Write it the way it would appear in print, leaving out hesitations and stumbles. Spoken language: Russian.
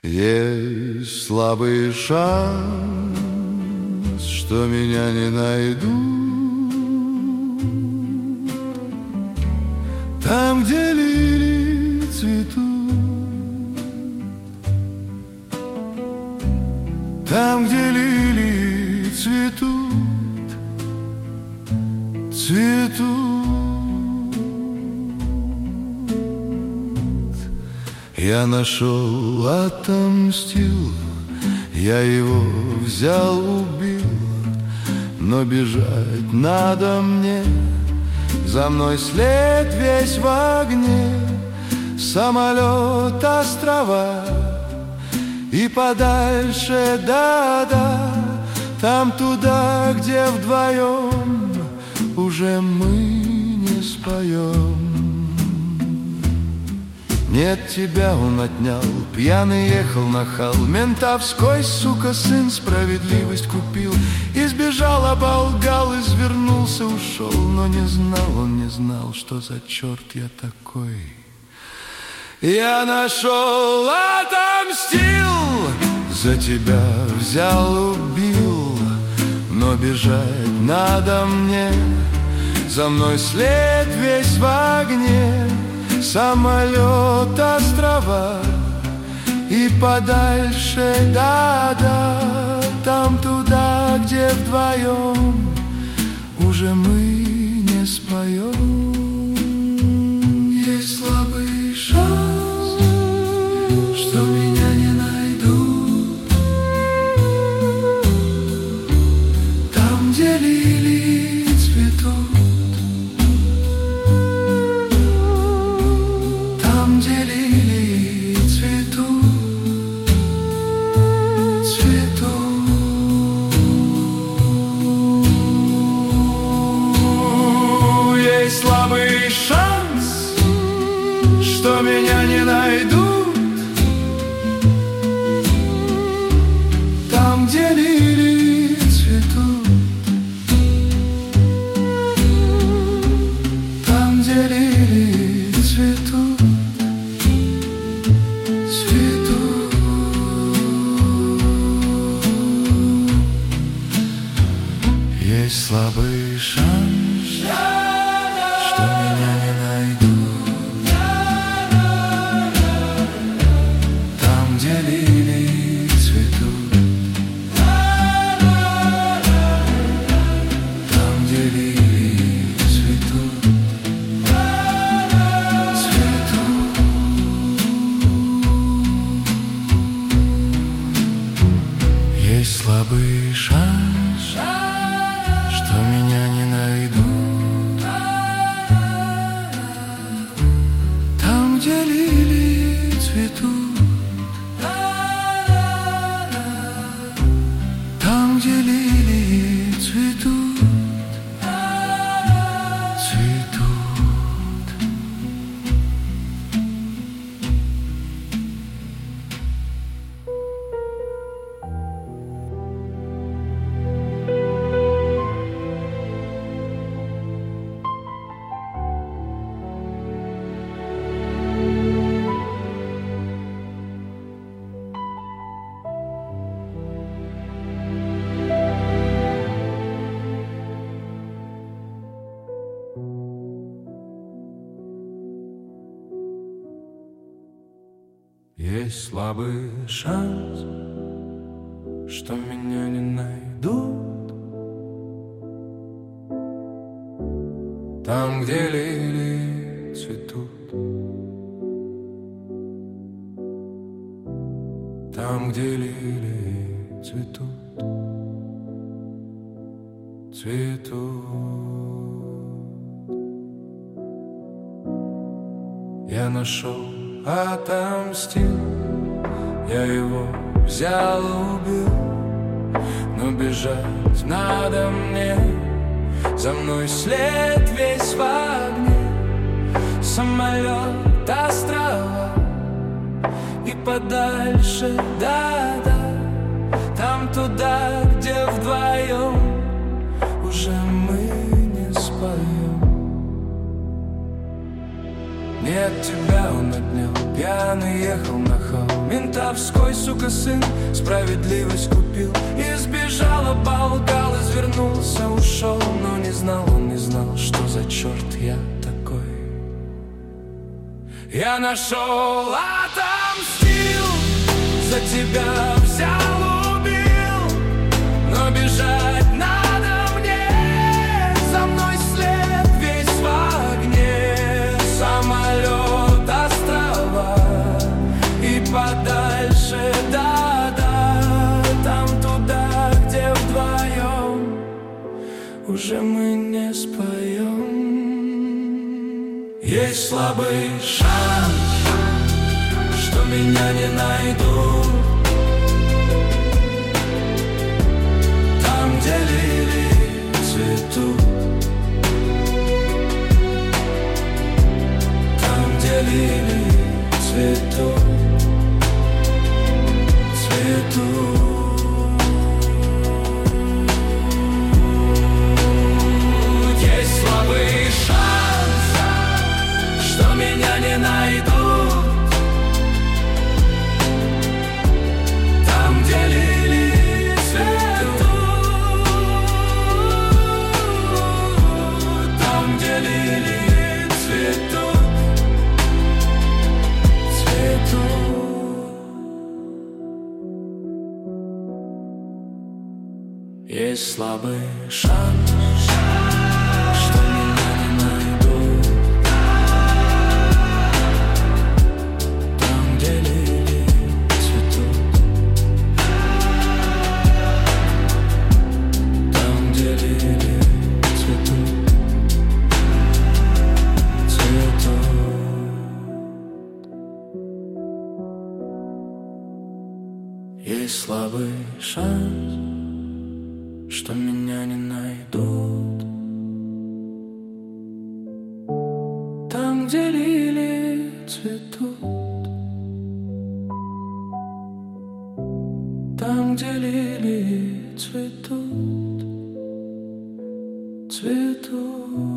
Есть слабый шанс, что меня не найдут там, где лилии цветут, там, где лилии цветут, цветут. Я нашел, отомстил, я его взял, убил, но бежать надо мне, за мной след весь в огне. Самолет, острова и подальше, да-да, там туда, где вдвоем уже мы не споем. Нет, тебя он отнял, пьяный ехал нахал, ментовской, сука, сын справедливость купил. Избежал, оболгал, извернулся, ушел, но не знал, он не знал, что за черт я такой. Я нашел, отомстил, за тебя взял, убил, но бежать надо мне, за мной след весь в огне. Самолет, острова и подальше, да-да, там туда, где вдвоем уже мы не споем. Есть слабый шанс, что меня не найдут там, где лилии цветут, где лилии цветут, цветут. Есть слабый шанс, что меня не найдут там, где лилии цветут, там, где лилии цветут. Есть слабый шанс, что меня не найдут там, где лилии цветут, там, где лилии цветут, цветут. Есть слабый шанс, что меня не найдут там, где лилии цветут, там, где лилии цветут, цветут. Есть слабый шанс, что меня не найдут там, где лилии цветут, там, где лилии цветут, цветут. Я нашел, отомстил, я его взял, убил, но бежать надо мне, за мной след весь в огне. Самолет, острова и подальше, да-да, там туда, где вдвоем уже мы не споем. Нет, тебя он отнял, пьяный ехал нахал, Ментовской, сука, сын справедливость купил и сбежал, оболгал, извернулся, ушел. Но не знал, он не знал, что за черт я такой. Я нашел, отомстил, за тебя взял, убил, но бежать надо мне, за мной след весь в огне. Самолет, острова и подальше, да-да, там туда, где вдвоем уже мы не споем. Есть слабый шанс, что меня не найдут там, где лилии цветут, там, где лилии цветут, цветут. Есть слабый шанс, что меня не найдут там, где лилии цветут, там, где лилии цветут, цветут. Есть слабый шанс, что меня не найдут там, где лилии цветут, там, где лилии цветут, цветут. Есть слабый шанс, что меня не найдут там, где лилии цветут, там, где лилии цветут, цветут.